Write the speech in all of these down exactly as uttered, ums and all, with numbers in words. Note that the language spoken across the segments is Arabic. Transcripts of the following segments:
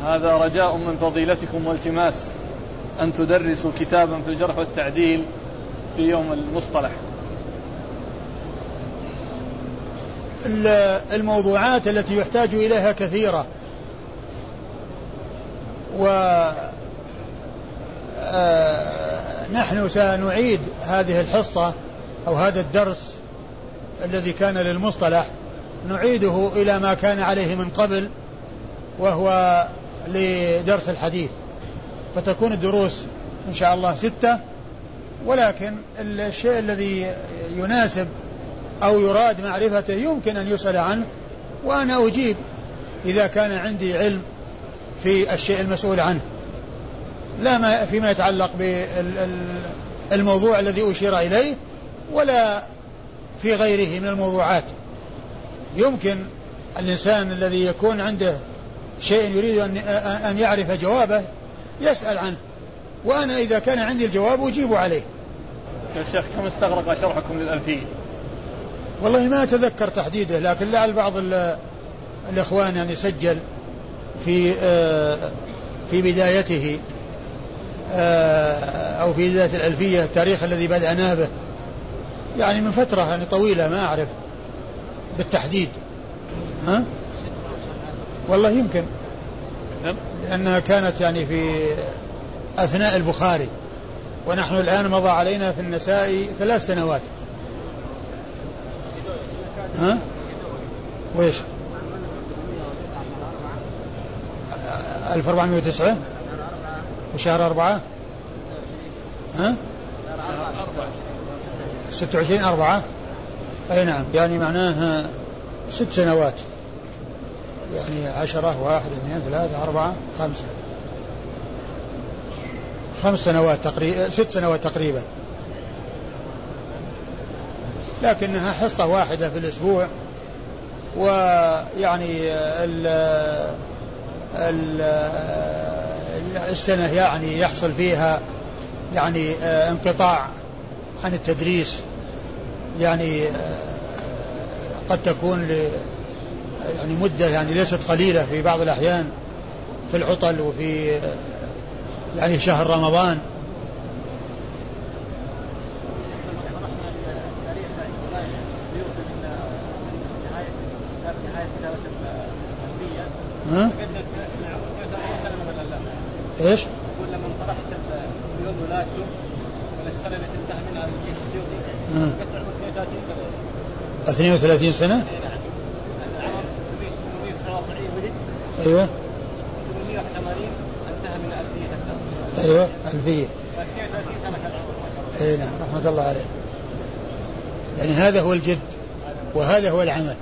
هذا رجاء من فضيلتكم والتماس أن تدرسوا كتابا في الجرح والتعديل في يوم المصطلح. الموضوعات التي يحتاج إليها كثيرة، ونحن سنعيد هذه الحصة أو هذا الدرس الذي كان للمصطلح نعيده إلى ما كان عليه من قبل، وهو لدرس الحديث، فتكون الدروس إن شاء الله ستة. ولكن الشيء الذي يناسب أو يراد معرفته يمكن أن يسأل عنه، وأنا أجيب إذا كان عندي علم في الشيء المسؤول عنه، لا ما فيما يتعلق بالموضوع الذي أشير إليه ولا في غيره من الموضوعات. يمكن الإنسان الذي يكون عنده شيء يريد أن يعرف جوابه يسأل عنه، وأنا إذا كان عندي الجواب أجيب عليه. يا شيخ كم استغرق شرحكم للألفية؟ والله ما أتذكر تحديده، لكن لعل بعض الإخوان يعني سجل في في بدايته أو في بداية الألفية التاريخ الذي بدأنا به، يعني من فترة يعني طويلة ما أعرف بالتحديد. ها؟ والله يمكن، لأنها كانت يعني في أثناء البخاري، ونحن الآن مضى علينا في النساء ثلاث سنوات. ها؟ وإيش؟ ألف وأربعمائة وتسعة وشهر أربعة. ها؟ ستة وعشرين أربعة. أي نعم، يعني معناها ست سنوات، يعني عشرة واحد اثنين ثلاثة أربعة خمسة خمس سنوات تقريبا، ست سنوات تقريبا، لكنها حصة واحدة في الأسبوع. ويعني ال ال السنة يعني يحصل فيها يعني انقطاع عن التدريس، يعني قد تكون يعني مدة يعني ليست قليلة في بعض الأحيان في العطل وفي يعني شهر رمضان. ها؟ ايش؟ يقول لما انطرحت اليوم ولادته والسنة اللي تنتهي منها السيوطي كانت عمره اثنين وثلاثين سنة. اثنين وثلاثين سنة؟ اي نعم. العام ثمانمائة وتسعة وأربعين ولد. ايوه. ثمانمائة وثمانين انتهى من ألفية الدرس. ايوه ألفية. اثنين وثلاثين سنة كان عمره ما شاء الله. اي نعم رحمة الله عليه. يعني هذا هو الجد وهذا هو العمل.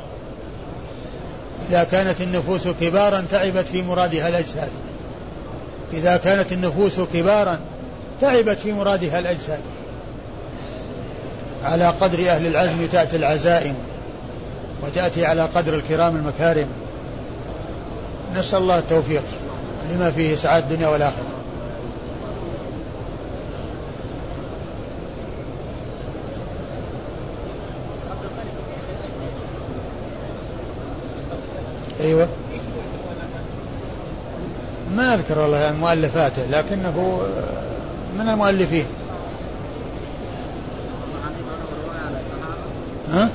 إذا كانت النفوس كبارا تعبت في مرادها الأجساد، إذا كانت النفوس كبارا تعبت في مرادها الأجساد. على قدر أهل العزم تأتي العزائم، وتأتي على قدر الكرام المكارم. نسأل الله التوفيق لما فيه سعادة الدنيا والآخرة. أيوة ما أذكر والله يعني مؤلفاته، لكنه من المؤلفين. ها؟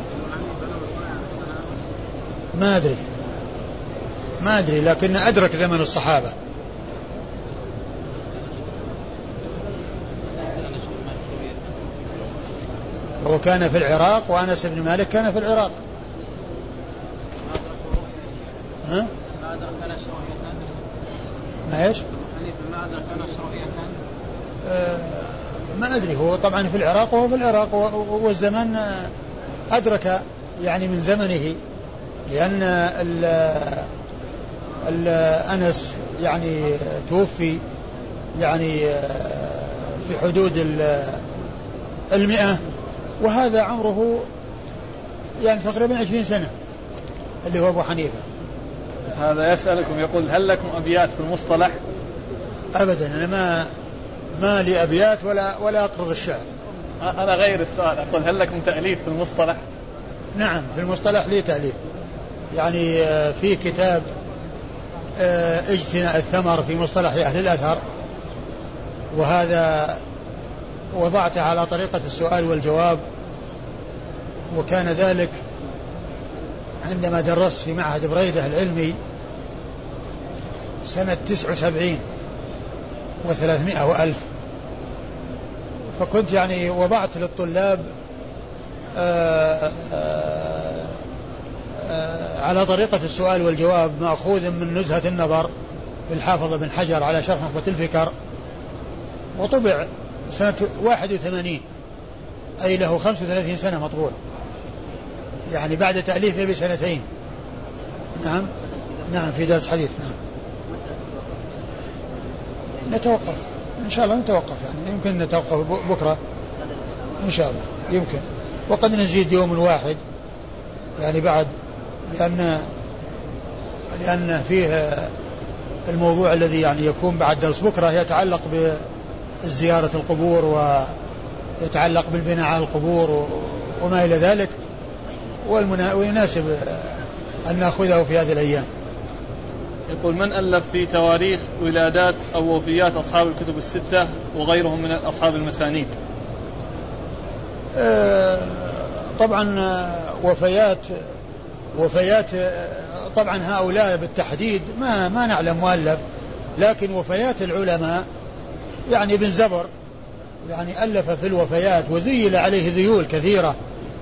ما أدري ما أدري لكن أدرك زمن الصحابة. هو كان في العراق، وأنس بن مالك كان في العراق. ها؟ ما أدرك نشر رؤية. ما إيش؟ ما أدرك نشر رؤية. آه ما أدري، هو طبعا في العراق وهو في العراق، والزمن أدرك يعني من زمنه، لأن ال ال أنس يعني توفي يعني في حدود المئة، وهذا عمره يعني تقريبا عشرين سنة اللي هو أبو حنيفة. هذا يسألكم يقول هل لكم أبيات في المصطلح؟ أبدا، أنا ما ما لي أبيات ولا ولا أقرض الشعر. أنا غير السؤال، أقول هل لكم تأليف في المصطلح؟ نعم في المصطلح لي تأليف، يعني في كتاب اجتناء الثمر في مصطلح أهل الأثر، وهذا وضعته على طريقة السؤال والجواب، وكان ذلك عندما درست في معهد بريدة العلمي سنة تسع وسبعين وثلاثمائة وألف. فكنت يعني وضعت للطلاب آآ آآ آآ على طريقة السؤال والجواب مأخوذ من نزهة النظر للحافظ بن حجر على شرح نخبة الفكر، وطبع سنة واحد وثمانين، أي له خمس وثلاثين سنة مطبوع، يعني بعد تأليفه بسنتين. نعم نعم في درس حديث. نعم نتوقف إن شاء الله، نتوقف يعني يمكن نتوقف بكرة إن شاء الله يمكن، وقد نزيد يوم واحد يعني بعد، لأن لأن فيه الموضوع الذي يعني يكون بعد درس بكرة يتعلق بزيارة القبور ويتعلق بالبناء على القبور وما إلى ذلك، ويناسب أن نأخذه في هذه الأيام. يقول: من ألف في تواريخ ولادات أو وفيات أصحاب الكتب الستة وغيرهم من أصحاب المسانيد؟ أه طبعا وفيات وفيات طبعا هؤلاء بالتحديد ما ما نعلم مؤلف، لكن وفيات العلماء يعني ابن زبر يعني ألف في الوفيات وذيل عليه ذيول كثيرة،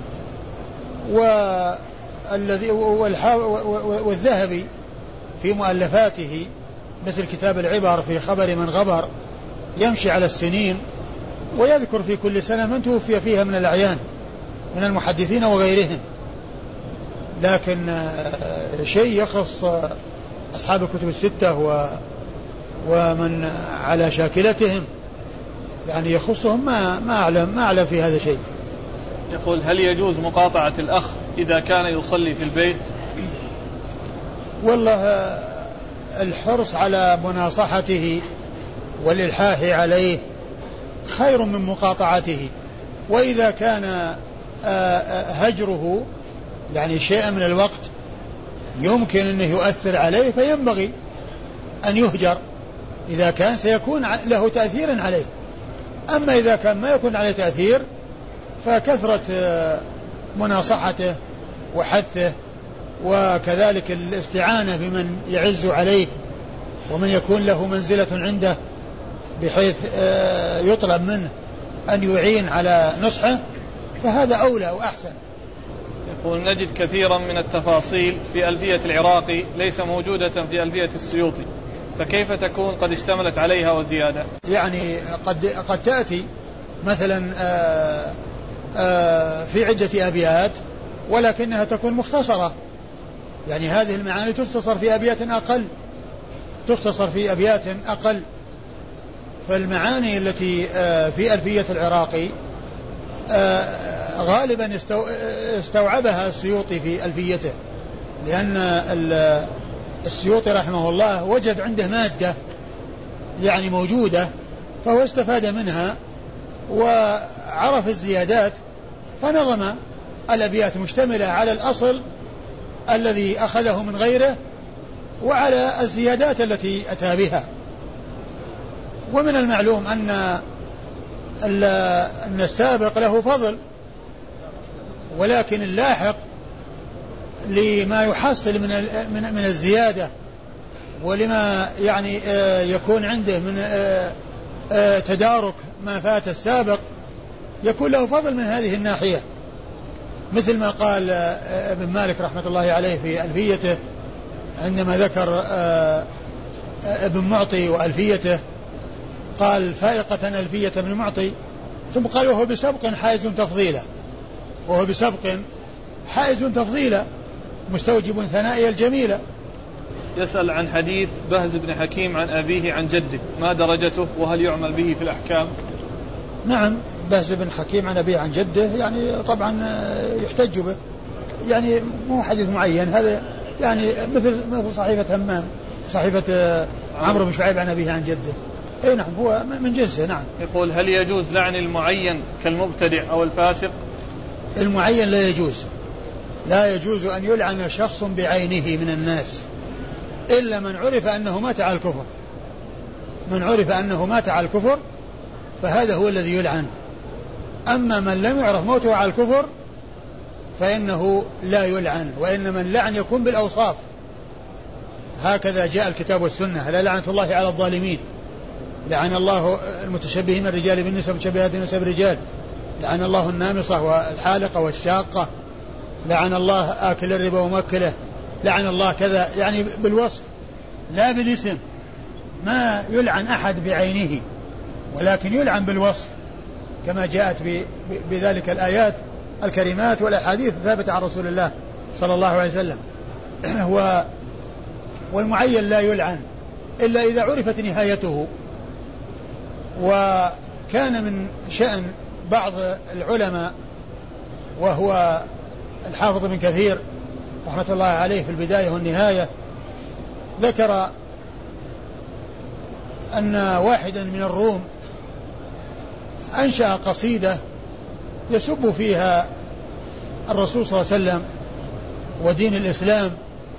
والذي والذهبي في مؤلفاته مثل كتاب العبر في خبر من غبر يمشي على السنين ويذكر في كل سنة من توفي فيها من الأعيان من المحدثين وغيرهم، لكن شيء يخص أصحاب الكتب الستة ومن على شاكلتهم يعني يخصهم ما ما أعلم ما أعلم في هذا شيء. يقول: هل يجوز مقاطعة الأخ إذا كان يصلي في البيت؟ والله الحرص على مناصحته والإلحاح عليه خير من مقاطعته، وإذا كان هجره يعني شيء من الوقت يمكن أنه يؤثر عليه فينبغي أن يهجر إذا كان سيكون له تأثير عليه. أما إذا كان ما يكون عليه تأثير فكثرة مناصحته وحثه وكذلك الاستعانة بمن يعز عليه ومن يكون له منزلة عنده بحيث يطلب منه أن يعين على نصحه فهذا أولى وأحسن. يقول: نجد كثيرا من التفاصيل في ألفية العراقي ليس موجودة في ألفية السيوطي، فكيف تكون قد اشتملت عليها وزيادة؟ يعني قد قد تأتي مثلا آآ آآ في عدة أبيات ولكنها تكون مختصرة، يعني هذه المعاني تختصر في أبيات أقل تختصر في أبيات أقل فالمعاني التي في ألفية العراقي غالبا استوعبها السيوطي في ألفيته، لأن السيوطي رحمه الله وجد عنده مادة يعني موجودة فهو استفاد منها وعرف الزيادات فنظم الأبيات مشتملة على الأصل الذي أخذه من غيره وعلى الزيادات التي أتى بها. ومن المعلوم أن أن السابق له فضل، ولكن اللاحق لما يحصل من من من الزيادة ولما يعني يكون عنده من تدارك ما فات السابق يكون له فضل من هذه الناحية، مثل ما قال ابن مالك رحمة الله عليه في ألفيته عندما ذكر ابن معطي وألفيته قال: فائقة ألفية ابن معطي، ثم قال: وهو بسبق حائز تفضيلا وهو بسبق حائز تفضيلا مستوجب ثنائي الجميلة. يسأل عن حديث بهز بن حكيم عن أبيه عن جده، ما درجته وهل يعمل به في الأحكام؟ نعم، بهز بن حكيم عن أبيه عن جده يعني طبعا يحتج به، يعني مو حديث معين، هذا يعني مثل مثل صحيفة همام صحيفة عمرو بن شعيب عن أبيه عن جده. اي نعم هو من جنسه. نعم. يقول: هل يجوز لعن المعين كالمبتدع أو الفاسق؟ المعين لا يجوز لا يجوز أن يلعن شخص بعينه من الناس، إلا من عرف أنه مات على الكفر، من عرف أنه مات على الكفر فهذا هو الذي يلعن. أما من لم يعرف موته على الكفر فإنه لا يلعن، وإنما اللعن يكون بالأوصاف. هكذا جاء الكتاب والسنة: لا لعنة الله على الظالمين، لعن الله المتشبهين الرجال بالنساء والمتشبهات بالنساء بالرجال، لعن الله النامصة والحالقة والشاقة، لعن الله آكل الربا وموكله، لعن الله كذا، يعني بالوصف لا بالاسم. ما يلعن أحد بعينه ولكن يلعن بالوصف، كما جاءت بذلك الآيات الكريمات والأحاديث الثابتة عن رسول الله صلى الله عليه وسلم. والمعين لا يلعن إلا إذا عرفت نهايته. وكان من شأن بعض العلماء وهو الحافظ بن كثير رحمة الله عليه في البداية والنهاية، ذكر أن واحدا من الروم أنشأ قصيدة يسب فيها الرسول صلى الله عليه وسلم ودين الإسلام،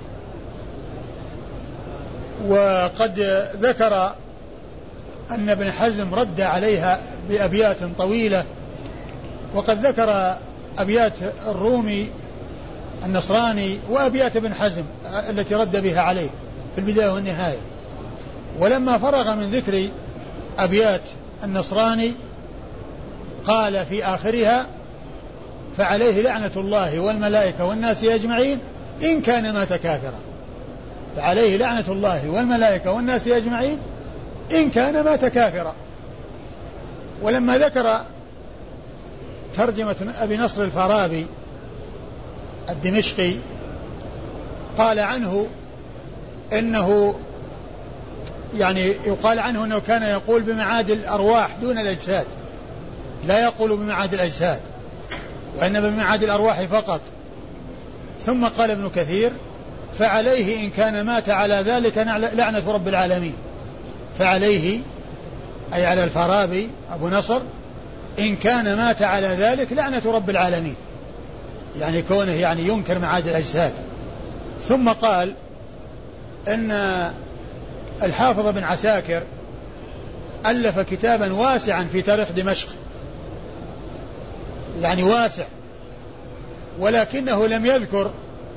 وقد ذكر أن ابن حزم رد عليها بأبيات طويلة، وقد ذكر أبيات الرومي النصراني وأبيات ابن حزم التي رد بها عليه في البداية والنهاية. ولما فرغ من ذكر أبيات النصراني قال في آخرها: فعليه لعنة الله والملائكة والناس أجمعين إن كان مات كافرا. فعليه لعنة الله والملائكة والناس أجمعين إن كان مات كافرا. ولما ذكر ترجمة أبي نصر الفارابي الدمشقي قال عنه إنه يعني يقال عنه أنه كان يقول بمعاد الأرواح دون الأجساد، لا يقول بمعاد الأجساد وإنما بمعاد الأرواح فقط. ثم قال ابن كثير: فعليه إن كان مات على ذلك لعنة رب العالمين. فعليه أي على الفارابي أبو نصر إن كان مات على ذلك لعنة رب العالمين، يعني كونه يعني ينكر معاد الأجساد. ثم قال إن الحافظ بن عساكر ألف كتابا واسعا في تاريخ دمشق، يعني واسع، ولكنه لم يذكر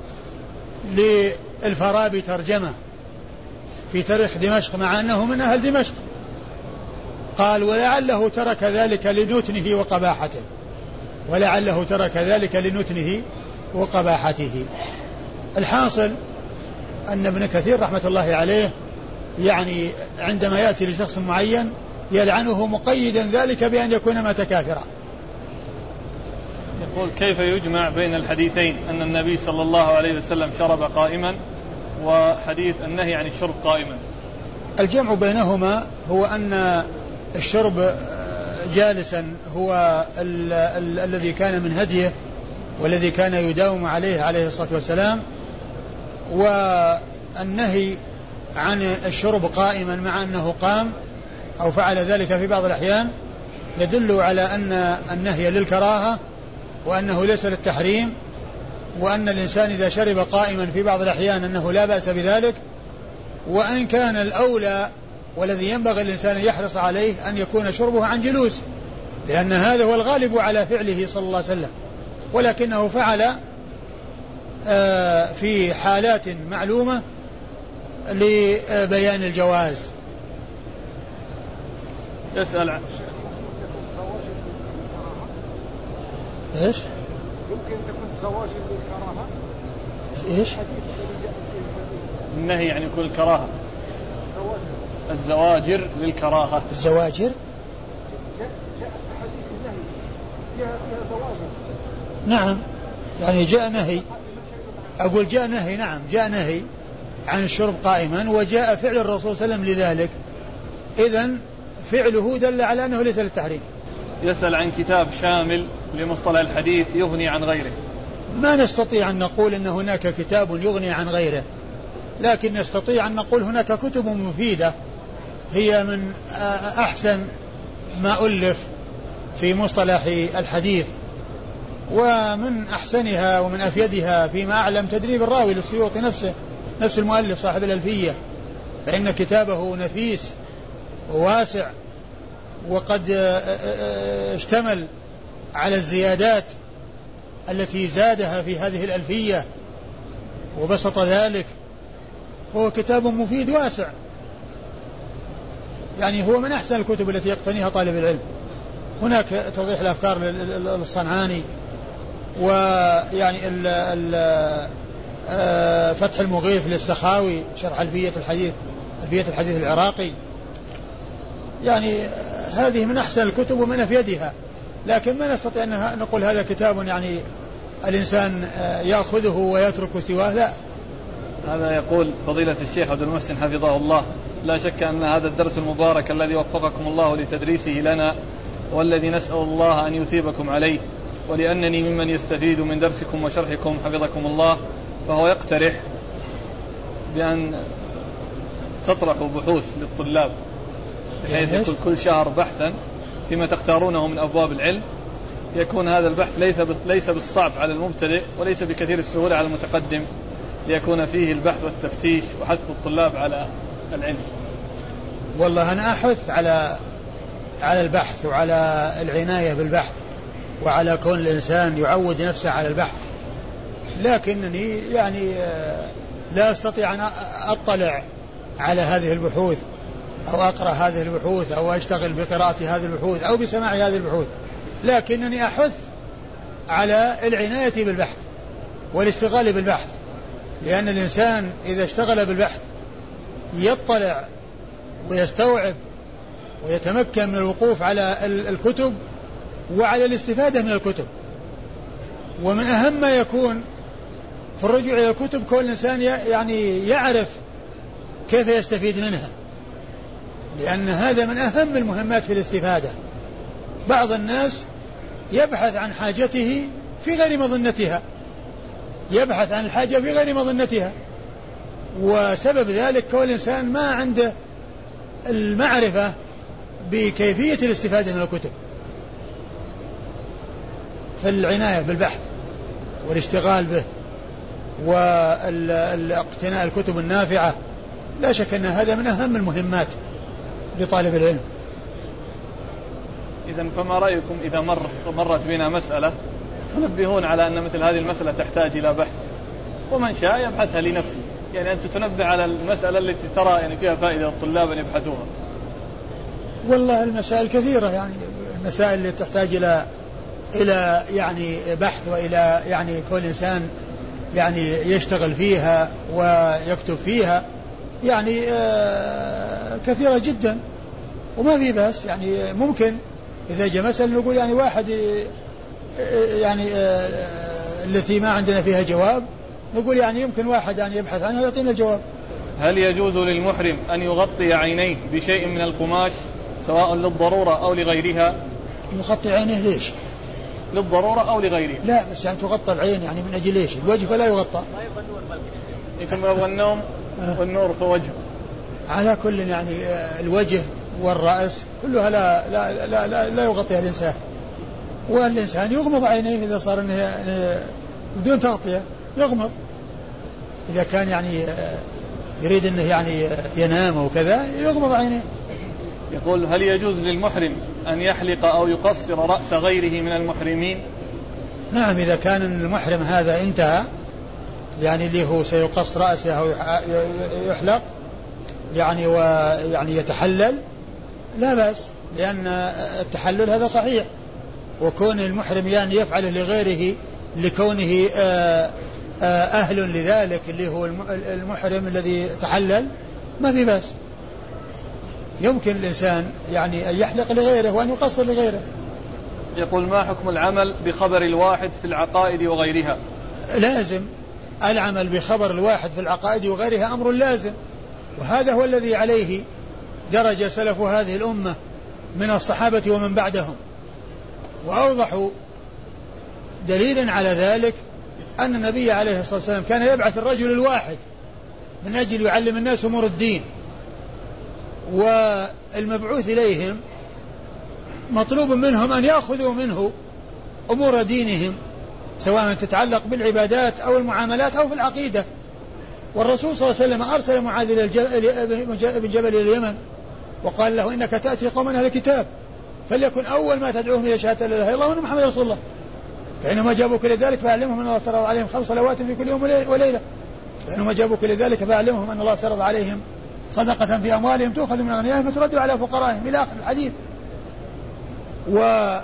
للفارابي ترجمة في تاريخ دمشق مع أنه من أهل دمشق. قال: ولعله ترك ذلك لنتنه وقباحته، ولعله ترك ذلك لنتنه وقباحته. الحاصل أن ابن كثير رحمة الله عليه يعني عندما يأتي لشخص معين يلعنه مقيدا ذلك بأن يكون مات كافرا. يقول: كيف يجمع بين الحديثين أن النبي صلى الله عليه وسلم شرب قائما وحديث النهي عن الشرب قائما؟ الجمع بينهما هو أن الشرب جالسا هو ال- ال- الذي كان من هديه والذي كان يداوم عليه عليه الصلاة والسلام، والنهي عن الشرب قائما مع أنه قام أو فعل ذلك في بعض الأحيان يدل على أن النهي للكراهة وأنه ليس للتحريم، وأن الإنسان إذا شرب قائما في بعض الأحيان أنه لا بأس بذلك. وأن كان الأولى والذي ينبغي الإنسان يحرص عليه أن يكون شربه عن جلوس، لأن هذا هو الغالب على فعله صلى الله عليه وسلم، ولكنه فعل في حالات معلومة لبيان الجواز. يسأل عن إيش؟ يمكن تكون زواج للكراهة. إيش؟ النهي يعني يكون الكراهة، الزواجر للكراهة. الزواجر؟ جاء حديث النهي فيها فيها زواجر. نعم، يعني جاء نهي، أقول جاء نهي، نعم جاء نهي عن الشرب قائما، وجاء فعل الرسول صلى الله عليه وسلم لذلك، إذن فعله دل على أنه ليس للتحريم. يسأل عن كتاب شامل لمصطلح الحديث يغني عن غيره. ما نستطيع أن نقول أن هناك كتاب يغني عن غيره، لكن نستطيع أن نقول هناك كتب مفيدة هي من أحسن ما ألف في مصطلح الحديث، ومن أحسنها ومن أفيدها فيما أعلم تدريب الراوي للسيوطي نفسه نفس المؤلف صاحب الألفية، فإن كتابه نفيس وواسع، وقد اشتمل على الزيادات التي زادها في هذه الألفية وبسط ذلك، هو كتاب مفيد واسع، يعني هو من أحسن الكتب التي يقتنيها طالب العلم. هناك توضيح الأفكار للصنعاني، ويعني ال ال فتح المغيث للسخاوي شرح ألفية الحديث ألفية الحديث العراقي، يعني هذه من أحسن الكتب ومن أفيدها، لكن ما نستطيع أن نقول هذا كتاب يعني الإنسان يأخذه ويترك سواه، لا. هذا يقول فضيلة الشيخ عبد المحسن حفظه الله: لا شك أن هذا الدرس المبارك الذي وفقكم الله لتدريسه لنا والذي نسأل الله أن يثيبكم عليه، ولأنني ممن يستفيد من درسكم وشرحكم حفظكم الله، فهو يقترح بأن تطرحوا بحوث للطلاب بحيث يكون كل شهر بحثا فيما تختارونه من أبواب العلم، يكون هذا البحث ليس بالصعب على المبتدئ وليس بكثير السهولة على المتقدم، ليكون فيه البحث والتفتيش وحث الطلاب على العلم. والله أنا أحث على على البحث وعلى العناية بالبحث وعلى كون الإنسان يعود نفسه على البحث، لكنني يعني لا أستطيع أن أطلع على هذه البحوث أو أقرأ هذه البحوث أو أشتغل بقراءة هذه البحوث أو بسماع هذه البحوث، لكنني أحث على العناية بالبحث والاشتغال بالبحث، لأن الإنسان إذا اشتغل بالبحث يطلع ويستوعب ويتمكن من الوقوف على الكتب وعلى الاستفادة من الكتب. ومن أهم ما يكون في الرجوع إلى الكتب كل إنسان يعني يعرف كيف يستفيد منها، لأن هذا من أهم المهمات في الاستفادة. بعض الناس يبحث عن حاجته في غير مظنتها، يبحث عن الحاجة في غير مظنتها، وسبب ذلك كل إنسان ما عنده المعرفة بكيفية الاستفادة من الكتب. فالعناية بالبحث والاشتغال به واقتناء الكتب النافعة لا شك أن هذا من أهم المهمات لطالب العلم. إذن فما رأيكم إذا مر مرت بنا مسألة تنبهون على أن مثل هذه المسألة تحتاج إلى بحث، ومن شاء يبحثها لنفسه، يعني أنت تنبه على المسألة التي ترى يعني فيها فائدة للطلاب أن يبحثوها. والله المسائل كثيرة، يعني المسائل اللي تحتاج إلى إلى يعني بحث وإلى يعني كل إنسان يعني يشتغل فيها ويكتب فيها، يعني آه كثيرة جدا، وما في بس يعني ممكن إذا جاء مسألة نقول يعني واحد يعني آه التي ما عندنا فيها جواب نقول يعني يمكن واحد يعني يبحث عنها ويعطينا الجواب. هل يجوز للمحرم أن يغطي عينيه بشيء من القماش سواء للضرورة أو لغيرها؟ يغطي عينيه ليش؟ للضرورة أو لغيرها؟ لا بس يعني تغطى العين يعني من أجل ليش؟ الوجه فلا يغطى. يكون والنوم والنور في وجهه. على كل يعني الوجه والرأس كلها لا لا لا لا, لا يغطيها الإنسان، والإنسان يغمض عينيه إذا صار إنه بدون تغطية يغمض، إذا كان يعني يريد أنه يعني ينام وكذا يغمض عينيه. يقول: هل يجوز للمحرم أن يحلق أو يقصر رأس غيره من المحرمين؟ نعم، إذا كان المحرم هذا انتهى يعني اللي هو سيقص رأسه أو يحلق يعني ويعني يتحلل لا بأس، لأن التحلل هذا صحيح، وكون المحرم يعني يفعله لغيره لكونه أهل لذلك اللي هو المحرم الذي تحلل ما في بأس. يمكن الإنسان يعني أن يحلق لغيره وأن يقصر لغيره. يقول: ما حكم العمل بخبر الواحد في العقائد وغيرها؟ لازم العمل بخبر الواحد في العقائد وغيرها، أمر لازم، وهذا هو الذي عليه درج سلف هذه الأمة من الصحابة ومن بعدهم. وأوضح دليل على ذلك أن النبي عليه الصلاة والسلام كان يبعث الرجل الواحد من أجل يعلم الناس أمور الدين، والمبعوث إليهم مطلوب منهم أن يأخذوا منه أمور دينهم سواء تتعلق بالعبادات أو المعاملات أو في العقيدة. والرسول صلى الله عليه وسلم أرسل معاذ بن جبل إلى اليمن وقال له إنك تأتي قوما أهل الكتاب فليكن أول ما تدعوهم إلى شهادة لا إله إلا الله وأن محمد رسول الله فإنما جابوك لذلك فأعلمهم أن الله فرض عليهم خمس صلوات في كل يوم وليلة فإنما جابوك لذلك فأعلمهم أن الله فرض عليهم صدقة في أموالهم تؤخذ من أغنيائهم وترد على فقرائهم إلى آخر الحديث. و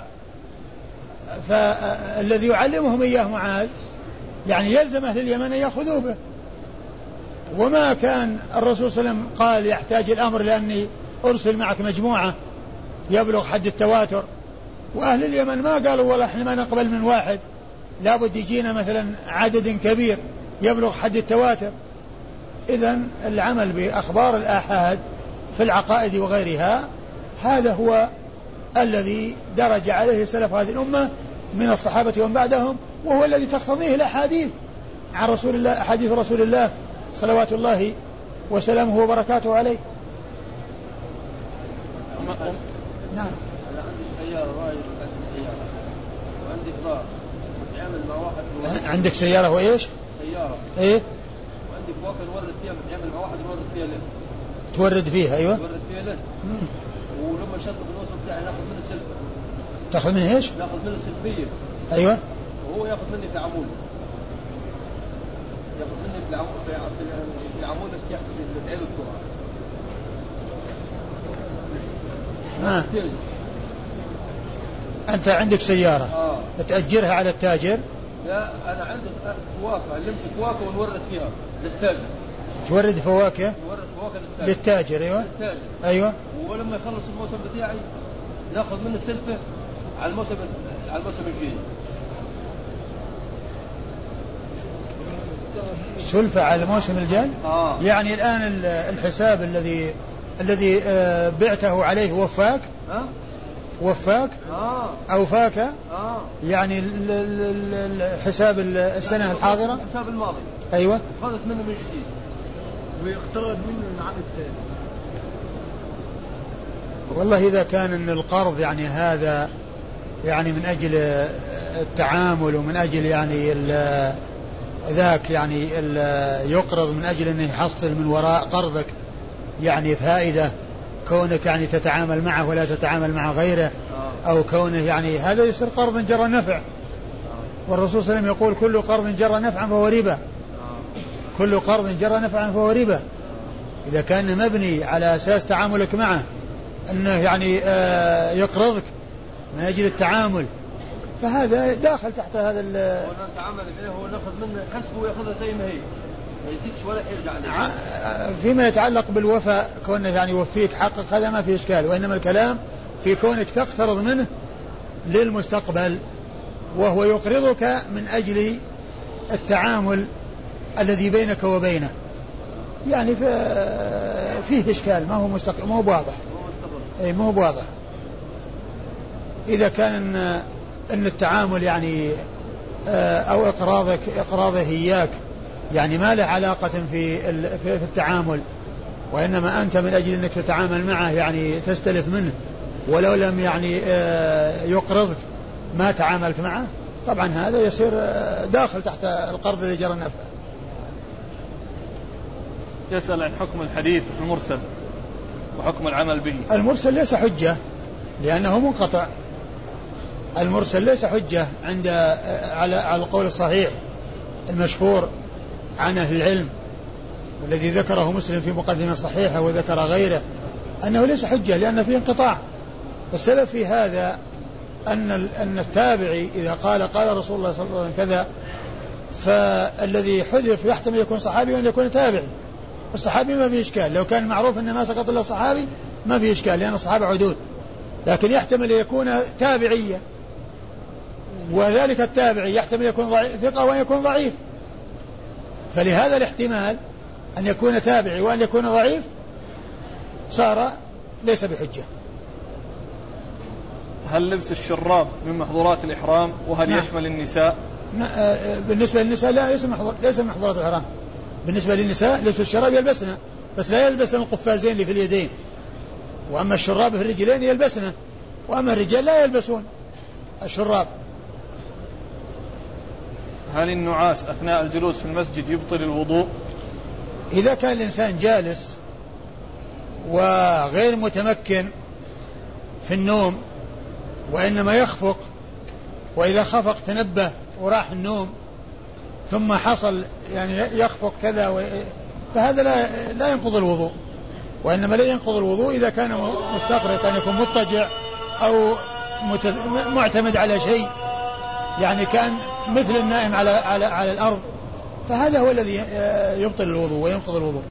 فالذي يعلمهم إياه معاذ يعني يلزم أهل اليمن أن يأخذوه به. وما كان الرسول صلى الله عليه وسلم قال يحتاج الأمر لأني أرسل معك مجموعة يبلغ حد التواتر، وأهل اليمن ما قالوا والله احنا ما نقبل من واحد لابد يجينا مثلا عدد كبير يبلغ حد التواتر. إذن العمل بأخبار الآحاد في العقائد وغيرها هذا هو الذي درج عليه سلف هذه الأمة من الصحابة ومن بعدهم، وهو الذي تقتضيه الأحاديث عن رسول الله، أحاديث رسول الله صلوات الله وسلامه وبركاته عليه. نعم. أنا عندي سيارة رايد عندي سيارة وعندي فراغ متعامل مع واحد. عندك سيارة وإيش؟ سيارة. إيه؟ وعندي فواكه نورد فيها متعامل مع واحد نورد فيها له. تورد فيها أيوة. تورد فيها له. ولما شطب الوصل بتاعي ناخذ منه سلفة. تأخذ منه إيش؟ ناخذ منه سلفية. أيوة. وهو ياخذ مني في عمود. ياخذ مني في العمود في عمود ياخذ العيل الكرة. آه. أنت عندك سيارة آه. تأجرها على التاجر؟ لا أنا عندي فواكه علمت فواكه ونورد فيها للتاجر. تورد فواكه؟ نورد فواكه للتاجر. للتاجر أيوة. للتاجر. أيوة. ولما يخلص الموسم بتاعي ناخذ منه سلفة على الموسم على الموسم الجاي. سلفة على الموسم الجاي؟ آه. يعني الآن الحساب الذي الذي بعته عليه وفاك؟ ها؟ وفاك؟ آه. أوفاك؟ آه. يعني حساب السنة الحاضرة؟ الحساب الماضي. أيوة. أخذت منه من جديد. ويقترض منه العام الثاني. والله إذا كان إن القرض يعني هذا يعني من أجل التعامل ومن أجل يعني ذاك يعني يقرض من أجل أنه يحصل من وراء قرضك يعني فائدة، كونك يعني تتعامل معه ولا تتعامل مع غيره، أو كونه يعني هذا يصير قرض جرى نفع. والرسول صلى الله عليه وسلم يقول كل قرض جرى نفعا فهو ربا. كل قرض جرى نفعا فهو ربا. إذا كان مبني على أساس تعاملك معه أنه يعني يقرضك من أجل التعامل فهذا داخل تحت هذا ال هو نتعامل إليه هو نأخذ منه كسبه ويأخذها زي ما هي ما يزيدش ولا يرجع عليه. فيما يتعلق بالوفاء كونه يعني يوفيك حقك هذا ما في إشكال، وإنما الكلام في كونك تقترض منه للمستقبل وهو يقرضك من أجل التعامل الذي بينك وبينه، يعني فيه إشكال ما هو مستقبل ما هو واضح. أي ما هو واضح. إذا كان إن, إن التعامل يعني أو إقراضك إقراضه إياك يعني ما له علاقة في في التعامل، وإنما أنت من أجل أنك تتعامل معه يعني تستلف منه ولو لم يعني يقرضك ما تعاملت معه، طبعا هذا يصير داخل تحت القرض الذي جرى نفعه. يسأل عن حكم الحديث المرسل وحكم العمل به. المرسل ليس حجة لأنه منقطع. المرسل ليس حجة عند على على القول الصحيح المشهور عن أهل العلم والذي ذكره مسلم في مقدمة صحيحة وذكر غيره أنه ليس حجة لأن فيه انقطاع. السبب في هذا أن أن التابعي إذا قال قال رسول الله صلى الله عليه وسلم كذا فالذي حذف يحتمل يكون صحابي وأن يكون تابعي. الصحابي ما فيه إشكال، لو كان معروف أن ما سقط إلا الصحابي ما فيه إشكال لأن الصحابة عدود، لكن يحتمل يكون تابعيا وذلك التابعي يحتمل يكون ثقة وأن يكون ضعيف، فلهذا الاحتمال أن يكون تابعي وأن يكون ضعيف صار ليس بحجة. هل لبس الشراب من محظورات الإحرام وهل نعم. يشمل النساء؟ بالنسبة للنساء لا ليس محظور ليس من محظورات الإحرام. بالنسبة للنساء لبس الشراب يلبسنا بس لا يلبسن القفازين اللي في اليدين، وأما الشراب في الرجلين يلبسنا، وأما الرجال لا يلبسون الشراب. هل النعاس أثناء الجلوس في المسجد يبطل الوضوء؟ إذا كان الإنسان جالس وغير متمكن في النوم وإنما يخفق، وإذا خفق تنبه وراح النوم ثم حصل يعني يخفق كذا و... فهذا لا لا ينقض الوضوء، وإنما لا ينقض الوضوء إذا كان مستغرق، أن يكون مضطجع أو مت... معتمد على شيء، يعني كان مثل النائم على على على الأرض، فهذا هو الذي يبطل الوضوء وينقض الوضوء.